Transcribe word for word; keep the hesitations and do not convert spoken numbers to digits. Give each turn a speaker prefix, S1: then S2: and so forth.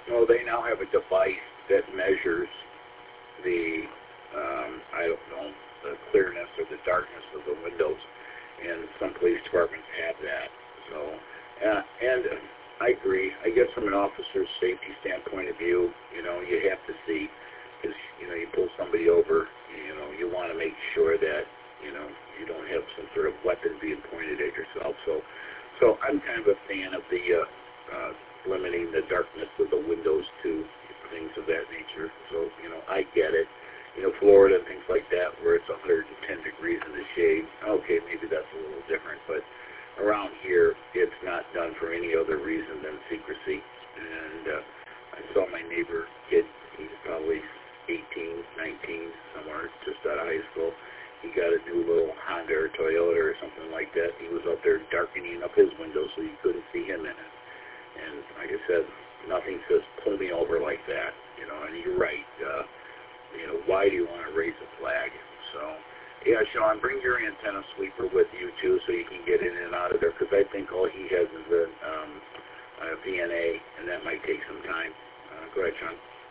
S1: Well, they now have a device that measures the, um, I don't know, the clearness or the darkness of the windows, and some police departments have that. So, uh, and uh, I agree. I guess from an officer's safety standpoint of view, you know, you have to see, because, you know, you pull somebody over, you know, you want to make sure that, you know, you don't have some sort of weapon being pointed at yourself. So, so I'm kind of a fan of the uh, uh, limiting the darkness of the windows to things of that nature. So, you know, I get it. You know, Florida and things like that, where it's one hundred ten degrees in the shade, okay, maybe that's a little different, but around here, it's not done for any other reason than secrecy. And uh, I saw my neighbor kid, he's probably eighteen, nineteen, somewhere just out of high school. He got a new little Honda or Toyota or something like that. He was out there darkening up his window so you couldn't see him in it. And like I said, nothing says pull me over like that, you know, and you're right. Uh, you know, why do you want to raise a flag? So, yeah, Sean, bring your antenna sweeper with you, too, so you can get in and out of there, because I think all he has is a, um, a V N A, and that might take some time. Uh, go ahead, Sean.